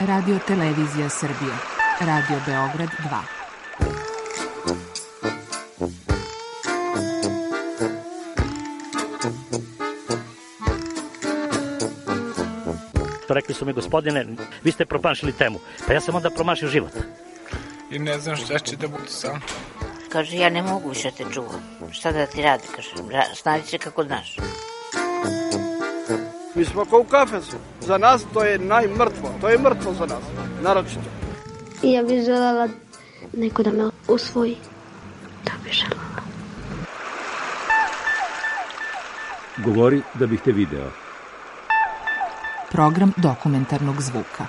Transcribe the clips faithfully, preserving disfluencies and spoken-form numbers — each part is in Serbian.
Radio Televizija Srbije, Radio Beograd dva. Rekli su mi, gospodine, vi ste promašili temu. Pa ja sam onda promašio život. I ne znam šta će da bude sam. Kaže, ja ne mogu više te čuvam. Šta da ti radi? Kaže, snađi se kako znaš. Mi smo kao u kafesu. Za nas to je najmrtvo. To je mrtvo za nas. Naročito. I ja bih željela neko da me usvoji. Da bih željela. Govori da bih te video. Program dokumentarnog zvuka.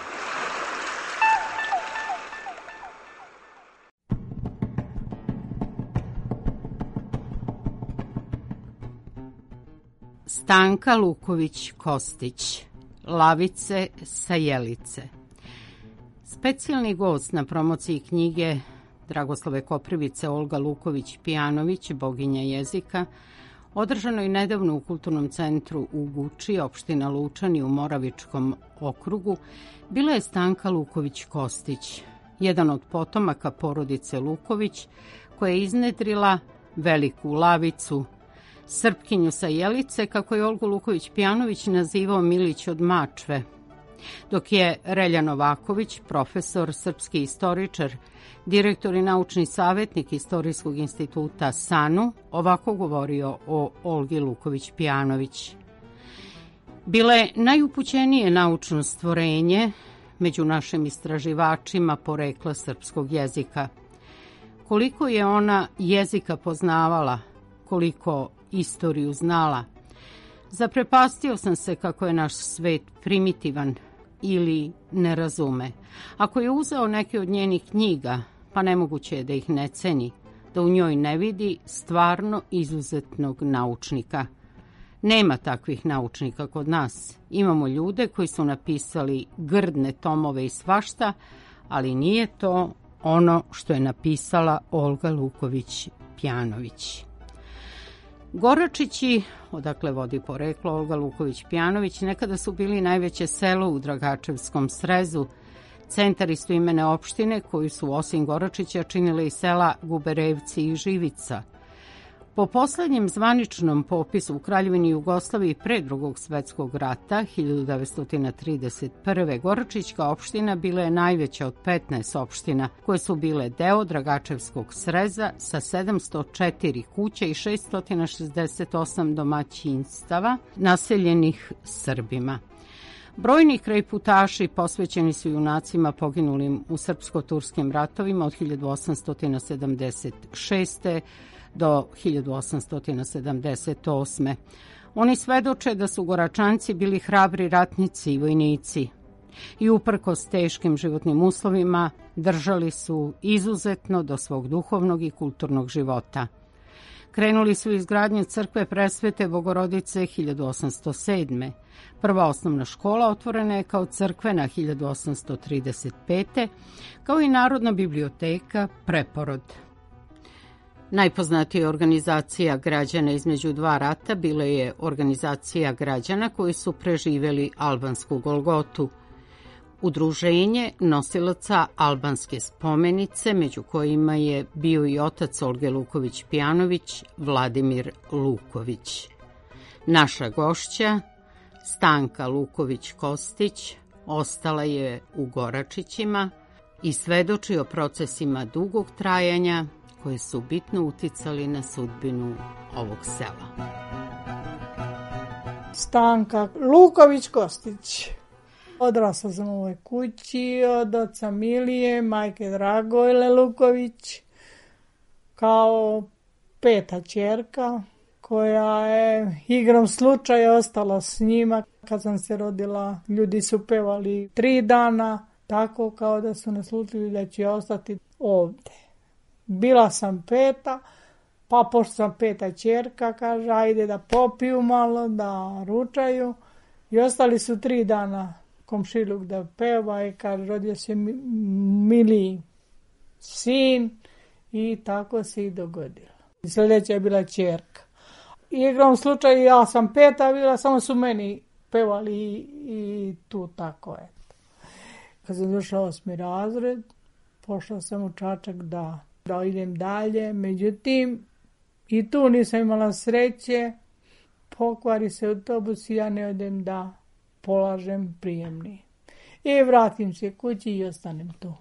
Stanka Luković-Kostić, Lavice sa Jelice. Specijalni gost na promociji knjige Dragoslave Koprivice Olga Luković-Pijanović, boginja jezika, održano je nedavno u Kulturnom centru u Guči, opština Lučani u Moravičkom okrugu, bila je Stanka Luković-Kostić, jedan od potomaka porodice Luković, koja je iznedrila veliku Lavicu, Srpkinju sa Jelice, kako je Olgu Luković-Pijanović nazivao Milić od Mačve, dok je Relja Novaković, profesor, srpski istoričar, direktor i naučni savjetnik Istorijskog instituta SANU, ovako govorio o Olgi Luković-Pijanović. Bila je najupućenije naučno stvorenje među našim istraživačima porekla srpskog jezika. Koliko je ona jezika poznavala, koliko istoriju znala. Zaprepastio sam se kako je naš svet primitivan ili ne razume. Ako je uzeo neke od njenih knjiga, pa nemoguće je da ih ne ceni, da u njoj ne vidi stvarno izuzetnog naučnika. Nema takvih naučnika kod nas. Imamo ljude koji su napisali grdne tomove i svašta, ali nije to ono što je napisala Olga Luković-Pijanović. Goračići, odakle vodi poreklo Olga Luković-Pijanović, nekada su bili najveće selo u Dragačevskom srezu, centar istoimene opštine koju su osim Goračića činile i sela Guberevci i Živica. Po poslednjem zvaničnom popisu u Kraljevini Jugoslaviji pre Drugog svetskog rata, hiljadu devetsto trideset prve. Goračićka opština bila je najveća od petnaest opština koje su bile deo Dragačevskog sreza sa sedamsto četiri kuće i šessto šezdeset osam domaćinstava naseljenih Srbima. Brojni krajputaši posvećeni su junacima poginulim u srpsko-turskim ratovima od hiljadu osamsto sedamdeset šeste. do hiljadu osamsto sedamdeset osme. Oni svedoče da su Goračanci bili hrabri ratnici i vojnici i uprkos teškim životnim uslovima držali su izuzetno do svog duhovnog i kulturnog života. Krenuli su izgradnju crkve Presvete Bogorodice hiljadu osamsto sedme. Prva osnovna škola otvorena je kao crkvena hiljadu osamsto trideset pete. kao i Narodna biblioteka Preporod. Najpoznatija organizacija građana između dva rata bila je organizacija građana koji su preživeli albansku Golgotu. Udruženje nosilaca albanske spomenice, među kojima je bio i otac Olge Luković-Pijanović, Vladimir Luković. Naša gošća, Stanka Luković-Kostić, ostala je u Goračićima i svedoči o procesima dugog trajanja koji su bitno uticali na sudbinu ovog sela. Stanka Luković-Kostić. Odrasla sam u ovoj kući od oca Milije, majke Dragojle Luković, kao peta ćerka koja je igrom slučaja ostala s njima. Kad sam se rodila, ljudi su pevali tri dana, tako kao da su naslutili da će ostati ovde. Bila sam peta, pa pošto sam peta ćerka, kaže, ajde da popiju malo, da ručaju. I ostali su tri dana komšiluk da peva i kaže, rodio se Mili sin i tako se i dogodilo. Sljedeća je bila ćerka. Igrom slučaju ja sam peta bila, samo su meni pevali i, i tu tako je. Kad sam došla osmi razred, pošla sam u Čačak da, da idem dalje. Međutim, i tu nisam imala sreće. Pokvari se autobus i ja ne odem da polažem prijemni. I vratim se kući i ostanem tu.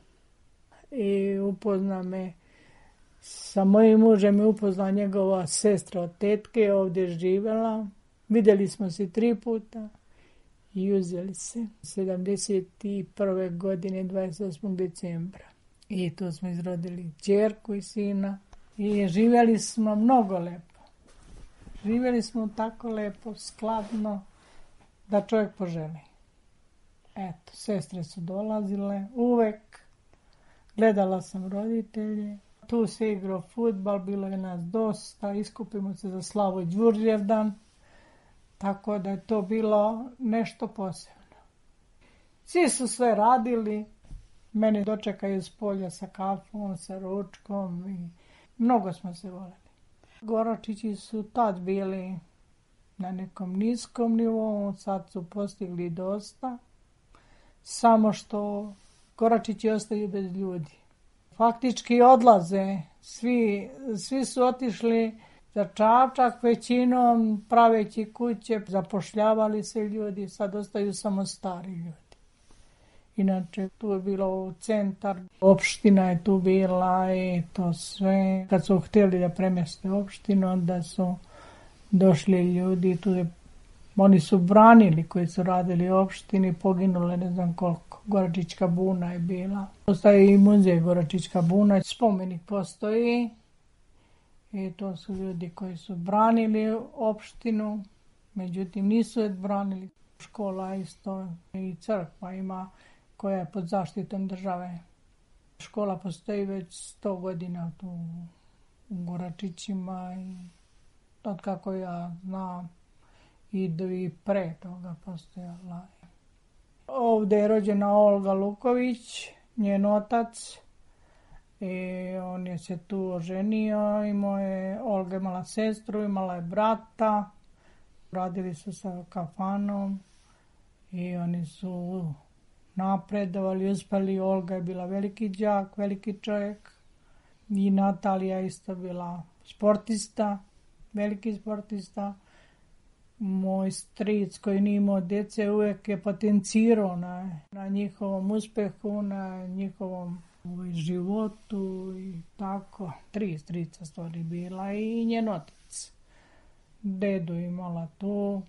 I upozna me, sa mojim mužem je upozna njegova sestra od tetke, ovdje živjela. Vidjeli smo se tri puta i uzeli se. sedamdeset prve godine, dvadeset osmog decembra. I tu smo izrodili ćerku i sina. I živjeli smo mnogo lepo. Živjeli smo tako lepo, skladno, da čovjek poželi. Eto, sestre su dolazile uvek. Gledala sam roditelje. Tu se igrao fudbal, bilo je nas dosta. Iskupimo se za Slavo Đurđevdan. Tako da je to bilo nešto posebno. Svi su sve radili. Mene dočekaju s polja sa kafom, sa ručkom. I mnogo smo se voljeli. Goračići su tad bili na nekom niskom nivou, sad su postigli dosta. Samo što Goračići ostaju bez ljudi. Faktički odlaze, svi, svi su otišli za Čačak, većinom praveći kuće, zapošljavali se ljudi, sad ostaju samo stari ljudi. Inače, tu je bilo centar, opština je tu bila i to sve. Kad su htjeli da premjeste opštinu, onda su došli ljudi, tu je, oni su branili koji su radili u opštini, poginule ne znam koliko. Goračićka buna je bila. Postoji i muzej Goračićka buna, spomenik postoji. I to su ljudi koji su branili opštinu, međutim nisu je branili. Škola isto i crkva ima koja je pod zaštitom države. Škola postoji već sto godina tu u Goračićima i od kako ja znam idu i pre toga postojala. Ovdje je rođena Olga Luković, njen otac. I on je se tu oženio, imao je, Olga imala sestru, imala je brata. Radili su sa kafanom i oni su napredovali, uspjeli. Olga je bila veliki đak, veliki čovjek. I Natalija isto bila sportista, veliki sportista. Moj stric koji nije imao djece uvijek je potencirao na, na njihovom uspjehu, na njihovom ovaj, životu i tako. Tri strica stvari bila i njen otac. Dedu imala tu.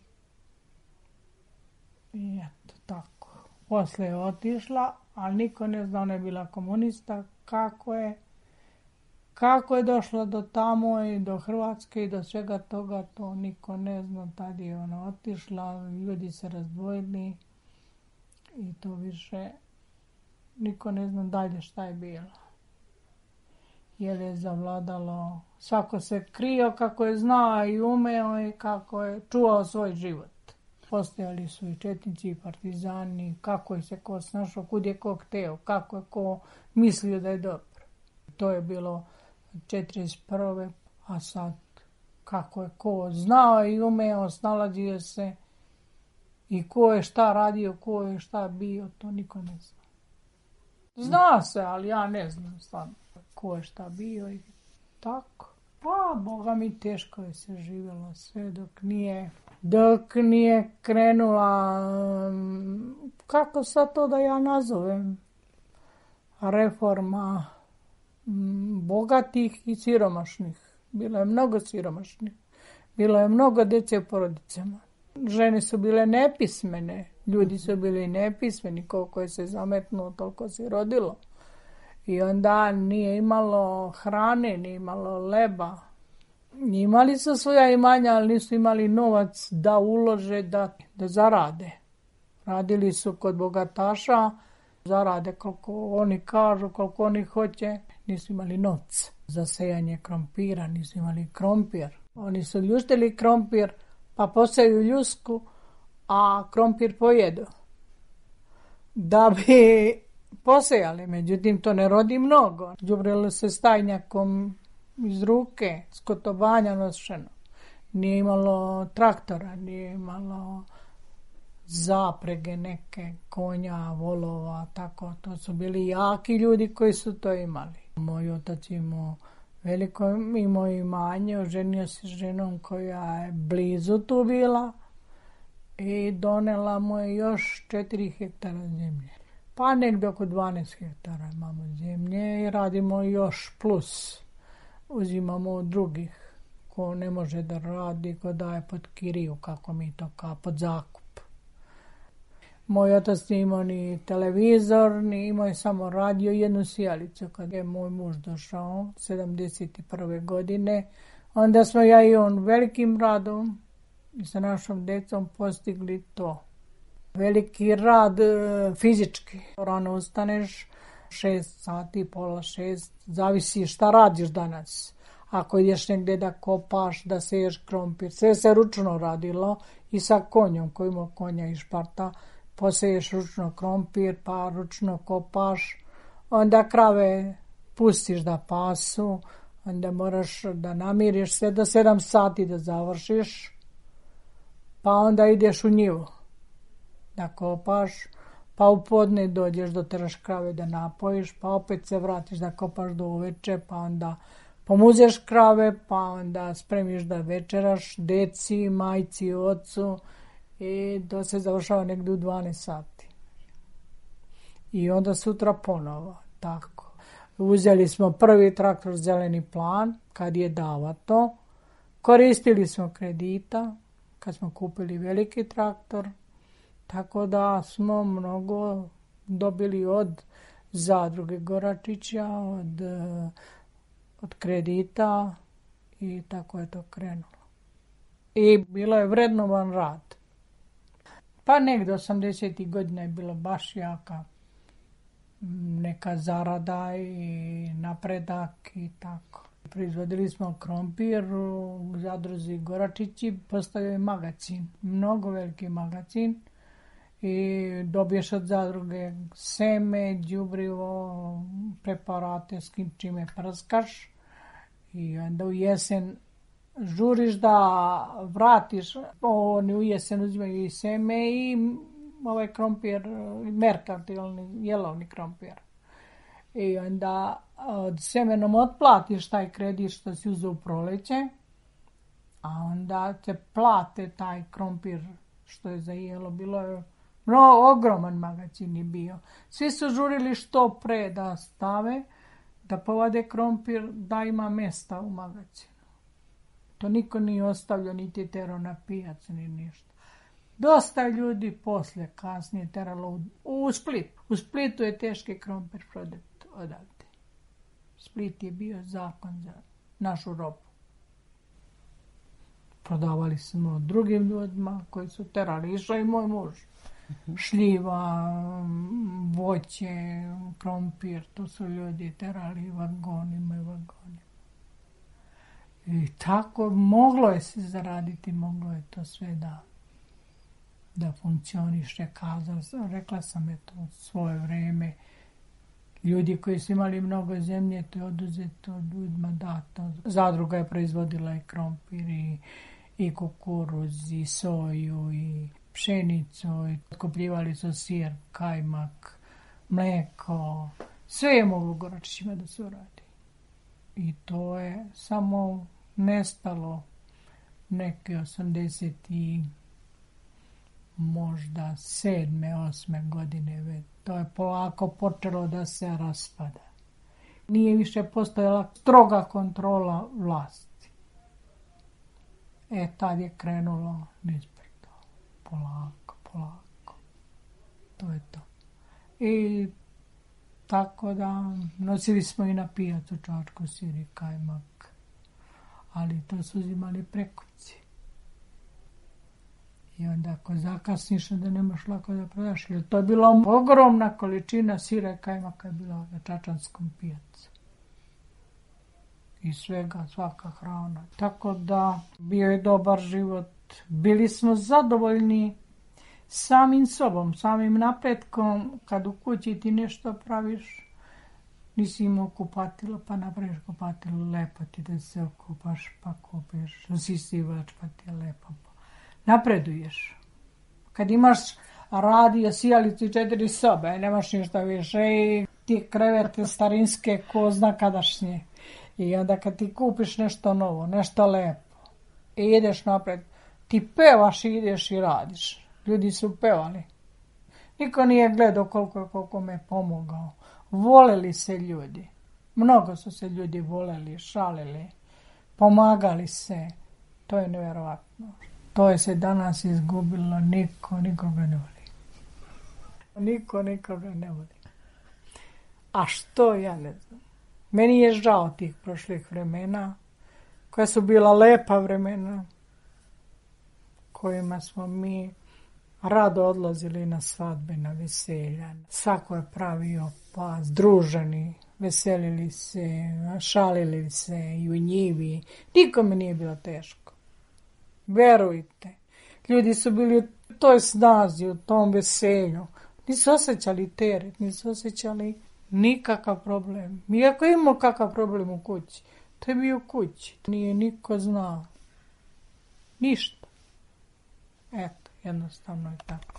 I eto tako. Posle je otišla, ali niko ne zna, ona je bila komunista, kako je. Kako je došla do tamo i do Hrvatske i do svega toga, to niko ne zna. Tad je ona otišla, ljudi se razdvojili i to više niko ne zna dalje šta je bilo. Jer je zavladalo, svako se krio kako je znao i umeo i kako je čuvao svoj život. Postojali su i četnici i partizani, kako je se ko snašao, kud je ko hteo, kako je ko mislio da je dobro. To je bilo četrdeset prve a sad kako je ko znao i umeo, snalazio se i ko je šta radio, ko je šta bio, to niko ne zna. Zna se, ali ja ne znam stvarno ko je šta bio i tako. Pa, Boga mi, teško je se živjelo sve dok nije, dok nije krenula, kako sad to da ja nazovem, reforma bogatih i siromašnih. Bilo je mnogo siromašnih. Bilo je mnogo djece u porodicama. Žene su bile nepismene. Ljudi su bili nepismeni. Koliko je se zametnuo, toliko se rodilo. I onda nije imalo hrane, nije imalo leba. Imali su svoja imanja, ali nisu imali novac da ulože, da, da zarade. Radili su kod bogataša, zarade koliko oni kažu, koliko oni hoće. Nisu imali novca za sejanje krompira, nisu imali krompir. Oni su ljuštili krompir, pa poseju ljusku, a krompir pojedu. Da bi posejali, međutim to ne rodi mnogo. Đubrilo se stajnjakom iz ruke, skotobanja nošeno. Nije imalo traktora, nije imalo zaprege neke konja, volova, tako. To su bili jaki ljudi koji su to imali. Moj otac imao veliko imao imanje, oženio se s ženom koja je blizu tu bila i donela mu je još četiri hektara zemlje. Pa negdje oko dvanaest hektara imamo zemlje i radimo još plus. Uzimamo od drugih ko ne može da radi, ko daje pod kiriju, kako mi to kao pod zakup. Moj otac nije imao ni televizor, ni imao je samo radio i jednu sijalicu. Kad je moj muž došao, sedamdeset prve godine, onda smo ja i on velikim radom i sa našom decom postigli to. Veliki rad fizički. Rano ustaneš, šest sati, pola šest, zavisi šta radiš danas. Ako ideš negdje da kopaš, da seješ krompir, sve se ručno radilo i sa konjom, koji ima konja i šparta, poseješ ručno krompir, pa ručno kopaš, onda krave pustiš da pasu, onda moraš da namiriš sve do sedam sati da završiš, pa onda ideš u njivu da kopaš, pa u podne dođeš do teraš krave da napojiš, pa opet se vratiš da kopaš do uveče, pa onda pomuzeš krave, pa onda spremiš da večeraš deci, majci, ocu i to se završava negdje u dvanaest sati. I onda sutra ponovo, tako. Uzeli smo prvi traktor Zeleni plan, kad je davato. Koristili smo kredita, kad smo kupili veliki traktor, tako da smo mnogo dobili od zadruge Goračića, od, od kredita i tako je to krenulo. I bilo je vrednovan rad. Pa negdje osamdesetih godina je bilo baš jaka neka zarada i napredak i tako. Proizvodili smo krompir u zadruzi Goračići, postavio je magacin, mnogo veliki magacin i dobiješ od zadruge seme, đubrivo, preparate s kim čime prskaš i onda u jesen žuriš da vratiš, oni u jesen uzimaju i seme i ovaj krompir, merkantilni, jelovni krompir. I onda od semenom otplatiš taj kredit što si uzeo u proleće, a onda te plate taj krompir što je za jelo. Bilo je no, ogroman magacin je bio. Svi su žurili što pre da stave, da povade krompir, da ima mjesta u magacinu. To niko nije ostavljao, niti terao na pijac, ni ništa. Dosta ljudi poslije, kasnije teralo u, u Split. U Splitu je teški krompir prodat odavde. Split je bio zakon za našu robu. Prodavali smo drugim ljudima koji su terali. Išao i moj muž. Šljiva, voće, krompir, to su ljudi terali vagonima i vagonima. I tako moglo je se zaraditi, moglo je to sve da, da funkcioniše. Kazao, rekla sam eto u svoje vrijeme. Ljudi koji su imali mnogo zemlje, to je oduzeto ljudima dato. Zadruga je proizvodila i krompir, i, i kukuruz, i soju, i pšenicu, i otkupljivali su sir, kajmak, mlijeko. Sve je moglo u Goračićima da se uradi. I to je samo nestalo neke osamdeset i možda sedme, osme godine već. To je polako počelo da se raspada. Nije više postojala stroga kontrola vlasti. E, tad je krenulo nizbrdo. Polako, polako. To je to. I tako da nosili smo i na pijacu čačku, sir i kajmak. Ali to su uzimali prekupci. I onda ako zakasniš, onda nemaš lako da prodaš. Jer to je bila ogromna količina sira i kajmaka je bila na čačanskom pijacu. I svega, svaka hrana. Tako da bio je dobar život. Bili smo zadovoljni samim sobom, samim napretkom. Kad u kući ti nešto praviš, nisi imao kupatilo, pa napraviš kupatilo, lepo ti da se okupaš, pa kupiš usisivač, pa ti je lepo. Napreduješ. Kad imaš radio, sijalicu i četiri sobe, nemaš ništa više i ti krevete starinske ko zna kadašnje. I onda kad ti kupiš nešto novo, nešto lepo i ideš napred, ti pevaš i ideš i radiš. Ljudi su pevali. Niko nije gledao koliko je koliko me pomogao. Voleli se ljudi. Mnogo su se ljudi voleli, šalili, pomagali se. To je nevjerovatno. To je se danas izgubilo. Niko nikoga ne voli. Niko nikoga ne voli. A što, ja ne znam. Meni je žao tih prošlih vremena, koja su bila lepa vremena, kojima smo mi rado odlazili na svadbe, na veselja. Svako je pravio pas, druženi, veselili se, šalili se i u njivi. Nikome nije bilo teško. Verujte, ljudi su bili u toj snazi, u tom veselju. Nisu osjećali teret, nisu osjećali nikakav problem. Iako imamo kakav problem u kući, to je bio u kući. Nije niko znao. Ništa. Eto, jednostavno je tako.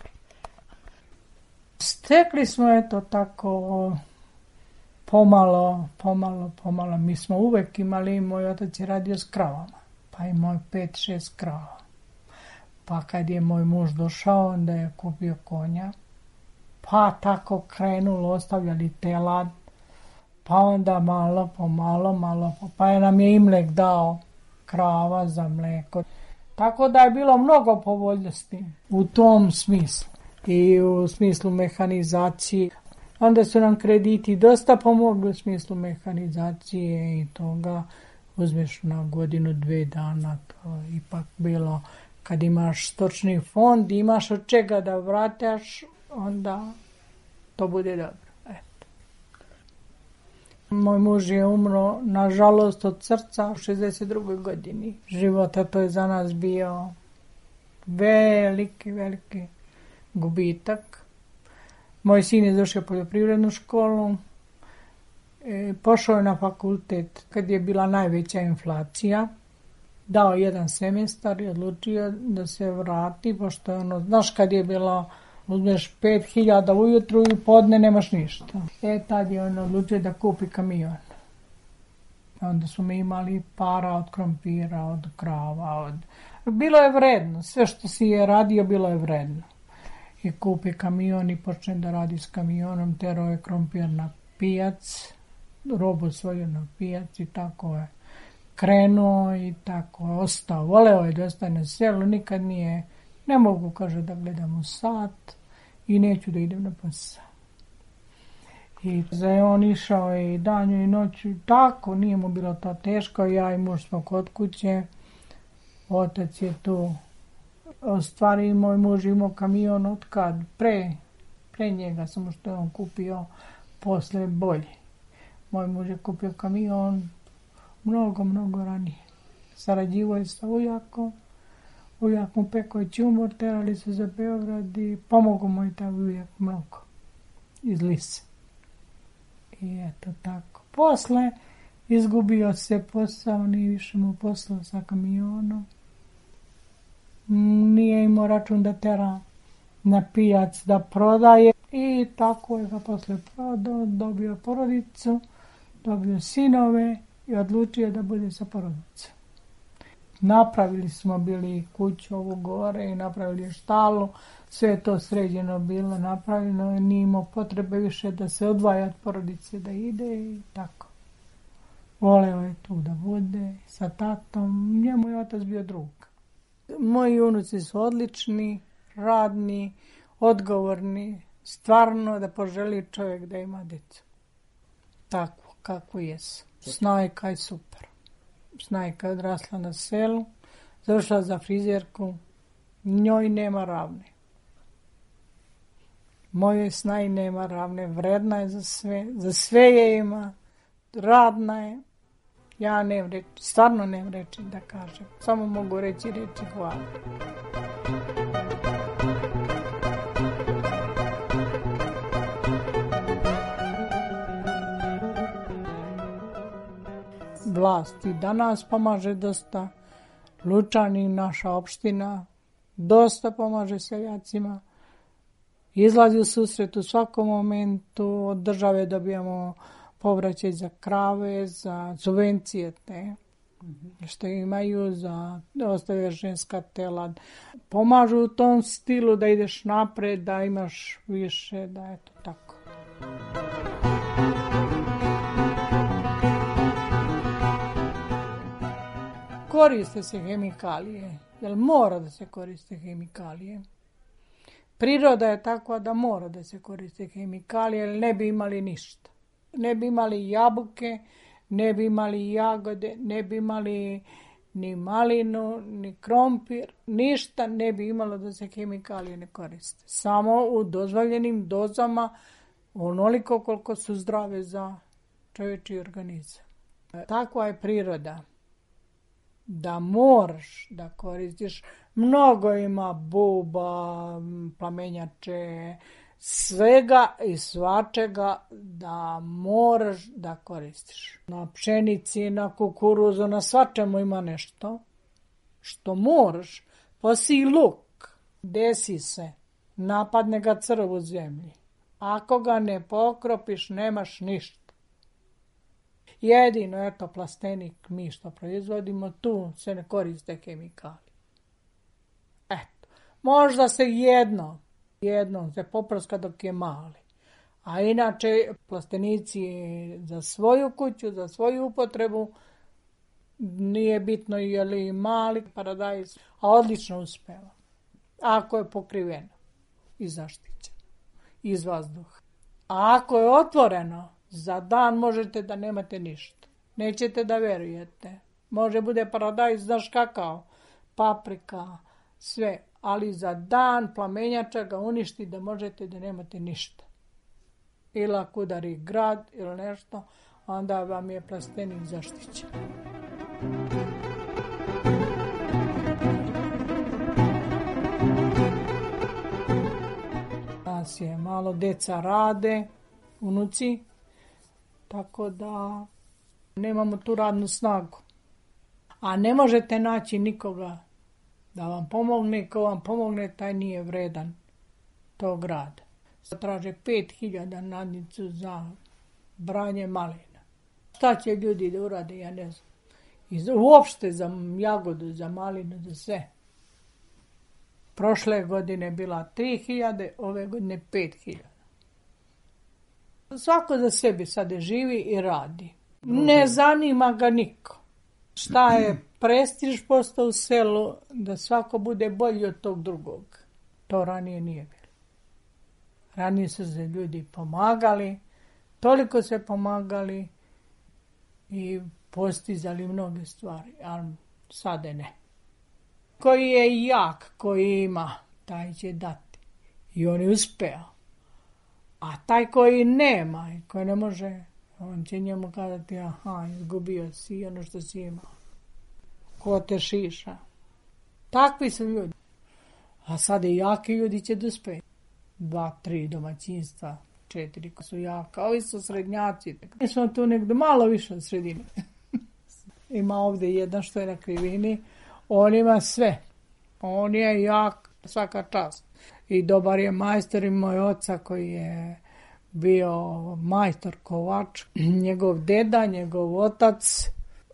Stekli smo, eto, tako pomalo, pomalo, pomalo. Mi smo uvek imali, moj otac je radio s kravama. Pa imao pet, šest krava. Pa kad je moj muž došao, onda je kupio konja. Pa tako krenulo, ostavljali telad. Pa onda malo po malo, malo po... Pa je nam je Imlek dao krava za mleko. Tako da je bilo mnogo povoljnosti u tom smislu. I u smislu mehanizacije. Onda su nam krediti dosta pomogli u smislu mehanizacije i toga. Uzmeš na godinu, dve dana, to je ipak bilo. Kad imaš stočni fond, imaš od čega da vrataš, onda to bude dobro. Eto. Moj muž je umro, nažalost, od srca u šezdeset drugoj godini života. To je za nas bio veliki, veliki gubitak. Moj sin je završio poljoprivrednu školu, e, pošao je na fakultet kad je bila najveća inflacija. Dao jedan semestar i odlučio da se vrati, pošto je ono, znaš kad je bilo, uzmeš pet hiljada ujutru i podne nemaš ništa. E, tad je on odlučio da kupi kamion. Onda smo mi imali para od krompira, od krava, od... Bilo je vredno, sve što si je radio bilo je vredno. I kupi kamion i počne da radi s kamionom, terao je krompir na pijac, robu svoju na pijac i tako je krenuo i tako je ostao. Voleo je da ostane na selu, nikad nije, ne mogu, kaže, da gledam u sat i neću da idem na posao. I za je on išao i danju i noću, tako, nije mu bilo to teško, ja i muž smo kod kuće, otac je tu. U stvari, moj muž imao kamion od kad, pre, pre njega, samo što je on kupio posle bolje. Moj muž je kupio kamion mnogo, mnogo ranije. Sarađivo je sa ujakom, ujak mu pekao ćumor, terali se za Beograd i pomogao mu i taj ujak mnogo iz Lise. I eto tako. Posle izgubio se posao, nije više mu poslao sa kamionom. Nije imao račun da tera na pijac da prodaje i tako je ga posle prodao, dobio porodicu, dobio sinove i odlučio da bude sa porodicom. Napravili smo bili kuću ovu gore i napravili štalu, sve je to sređeno bilo napravljeno, nije imao potrebe više da se odvaja od porodice, da ide i tako. Voleo je tu da bude sa tatom, njemu je otac bio drug. Moji unuci su odlični, radni, odgovorni, stvarno da poželi čovjek da ima djecu. Tako, kako jesu. Snajka je super. Snajka je odrasla na selu, završila za frizerku, njoj nema ravne. Mojoj Snaj nema ravne, vredna je za sve, za sve je ima, radna je. Ja nemam reći, stvarno nemam reći da kažem. Samo mogu reći reći hvala. Vlast i danas pomaže dosta. Lučani, naša opština, dosta pomaže seljacima, izlazi u susret u svakom momentu, od države dobijamo povraćaj za krave, za subvencije te, što imaju, za ostave ženska tela. Pomažu u tom stilu da ideš napred, da imaš više, da je to tako. Koriste se hemikalije, jer mora da se koriste hemikalije. Priroda je takva da mora da se koriste hemikalije, jer ne bi imali ništa. Ne bi imali jabuke, ne bi imali jagode, ne bi imali ni malinu, ni krompir, ništa ne bi imalo da se hemikalije ne koriste. Samo u dozvoljenim dozama, onoliko koliko su zdrave za čovječji organizam. Takva je priroda da moraš da koristiš. Mnogo ima buba, plamenjače, svega i svačega da moraš da koristiš. Na pšenici, na kukuruzu, na svačemu ima nešto što moraš. Posi luk, desi se, napadne ga crv u zemlji. Ako ga ne pokropiš, nemaš ništa. Jedino, eto, plastenik, mi što proizvodimo, tu se ne koriste hemikalije. Eto, možda se jedno, jednom se poprska dok je mali. A inače, plastenici za svoju kuću, za svoju upotrebu, nije bitno je li mali paradajz, a odlično uspeva. Ako je pokriveno i zaštićeno iz vazduha. A ako je otvoreno, za dan možete da nemate ništa. Nećete da verujete. Može bude paradajz, znaš kakao, paprika, sve. Ali za dan plamenjača ga uništi da možete da nemate ništa. Ili ako udari grad ili nešto, onda vam je plastenik zaštićen. Nas je malo deca rade, unuci, tako da nemamo tu radnu snagu. A ne možete naći nikoga da vam pomogne, ko vam pomogne, taj nije vredan tog rada. Traže pet hiljada nadnicu za branje malina. Šta će ljudi da urade, ja ne znam. I uopšte za jagodu, za malinu, za sve. Prošle godine bila tri hiljade, ove godine pet hiljada. Svako za sebe sada živi i radi. Ne zanima ga niko. Šta je prestiž postao u selu, da svako bude bolji od tog drugog. To ranije nije bilo. Ranije su se ljudi pomagali, toliko se pomagali i postizali mnoge stvari, ali sada ne. Koji je jak, koji ima, taj će dati. I on je uspeo. A taj koji nema i koji ne može, on će njemu kazati, aha, izgubio si ono što si imao. Ko te šiša. Takvi su ljudi. A sada i jaki ljudi će da uspeju. Dva, tri domaćinstva, četiri ko su jaka. Ovi su srednjaci. Mi smo tu negdje malo više od sredine. Ima ovdje jedan što je na krivini. On ima sve. On je jak, svaka čast. I dobar je majstor i moj oca koji je bio majstor kovač. Njegov deda, njegov otac,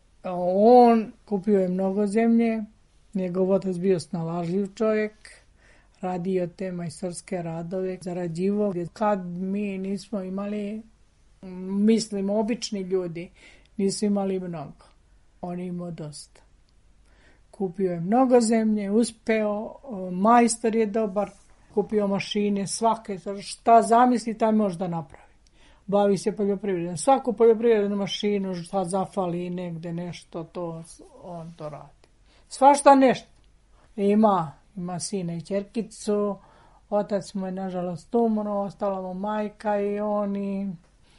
on kupio je mnogo zemlje. Njegov otac bio snalažljiv čovjek. Radio te majstorske radove, zarađivo. Kad mi nismo imali, mislim, obični ljudi, nisu imali mnogo. On imao dosta. Kupio je mnogo zemlje, uspeo, majstor je dobar, kupio mašine, svake, šta zamisli, taj može da napravi. Bavi se poljoprivredom. Svaku poljoprivrednu mašinu, šta zafali negde nešto, to on to radi. Svašta nešto. Ima, ima sina i ćerkicu, otac mu je nažalost umro, ostala mu majka i oni.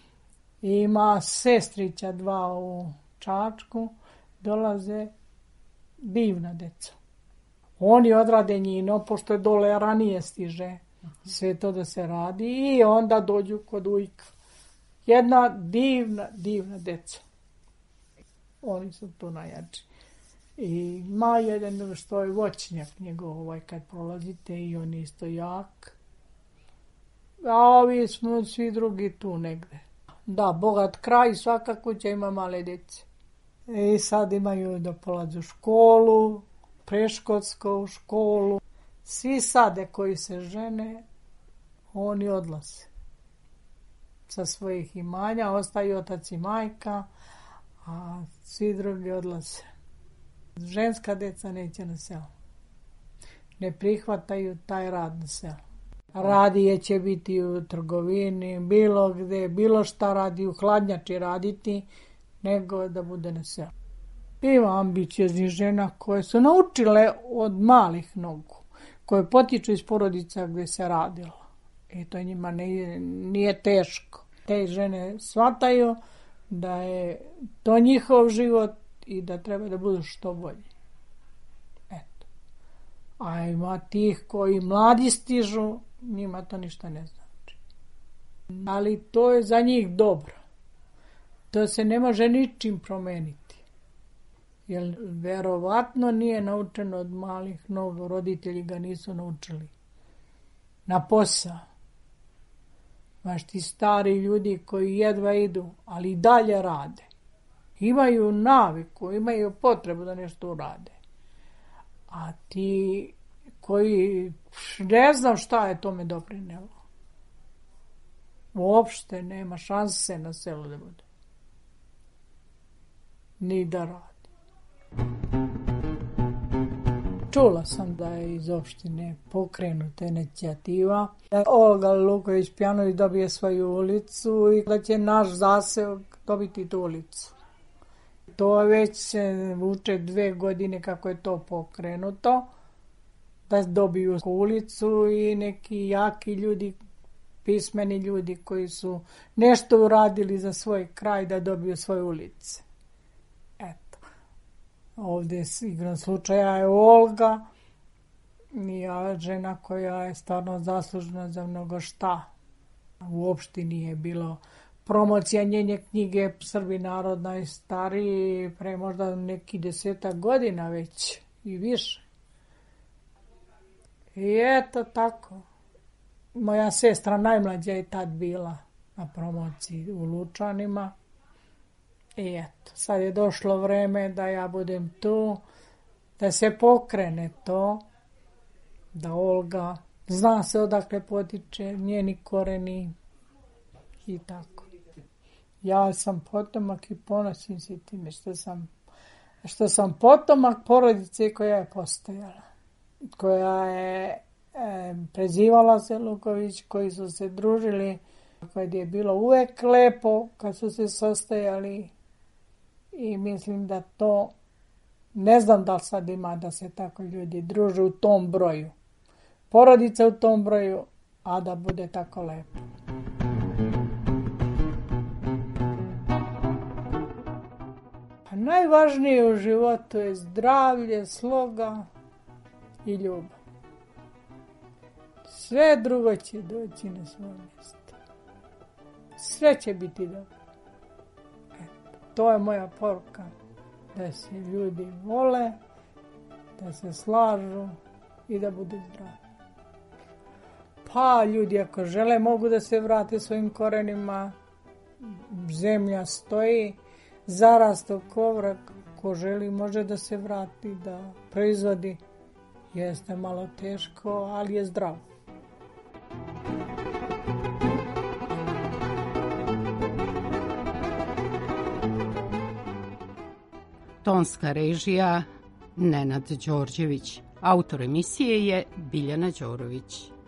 Ima sestrića dva u Čačku, dolaze divna deca. Oni odrade njino, pošto je dole ranije stiže sve to da se radi i onda dođu kod ujka. Jedna divna, divna deca. Oni su tu najjači. I ima jedan što je voćnjak njegov ovaj kad prolazite i on je isto jak. A ovi smo svi drugi tu negde. Da, bogat kraj, svaka kuća ima male djece. I sad imaju da polazu školu, preškolsku školu. Svi sade koji se žene, oni odlaze. Sa svojih imanja ostaju otac i majka, a svi drugi odlaze. Ženska djeca neće na selo. Ne prihvataju taj rad na selo. Radije će biti u trgovini, bilo gde, bilo šta radi, u hladnjači raditi, nego da bude na selu. Ima ambicioznih žena koje su naučile od malih nogu, koje potiču iz porodica gde se radilo. I to njima nije, nije teško. Te žene shvataju da je to njihov život i da treba da budu što bolji. Eto. A ima tih koji mladi stižu, njima to ništa ne znači. Ali to je za njih dobro. To se ne može ničim promeniti. Jer verovatno nije naučeno od malih nogu, roditelji ga nisu naučili. Na posao. Baš ti stari ljudi koji jedva idu, ali i dalje rade. Imaju naviku, imaju potrebu da nešto urade. A ti koji ne znam šta je tome doprinelo. Uopšte nema šanse na selu da bude. Ni da radi. Čula sam da je iz opštine pokrenuta inicijativa da Olga Luković-Pjanović dobije svoju ulicu i da će naš zaseok dobiti tu ulicu. To već se vuče dve godine kako je to pokrenuto, da dobiju ulicu i neki jaki ljudi, pismeni ljudi koji su nešto uradili za svoj kraj da dobiju svoje ulice. Eto. Ovdje igrom slučaja je Olga, ja žena koja je stvarno zaslužna za mnogo šta. U opštini je bilo promocija njene knjige Srbi narodna i stariji pre možda neki desetak godina već i više. I eto tako. Moja sestra najmlađa je tad bila na promociji u Lučanima. I eto, sad je došlo vreme da ja budem tu, da se pokrene to, da Olga zna se odakle potiče, njeni koreni i tako. Ja sam potomak i ponosim se time što sam, što sam potomak porodice koja je postojala, koja je e, prezivala se Luković, koji su se družili, kad je bilo uvek lepo, kad su se sastajali i mislim da to, ne znam da li sad ima da se tako ljudi druže u tom broju. Porodica u tom broju, a da bude tako lepo. A najvažnije u životu je zdravlje, sloga i ljubav. Sve drugo će doći na svoje mjesto. Sve će biti dobro. Eto, to je moja poruka. Da se ljudi vole, da se slažu i da budu zdravi. Pa ljudi ako žele mogu da se vrate svojim korenima. Zemlja stoji, zarasto kovrak. Ko želi može da se vrati, da proizvodi. Jeste malo teško, ali je zdravo. Tonska režija Nenad Đorđević. Autor emisije je Biljana Đorović.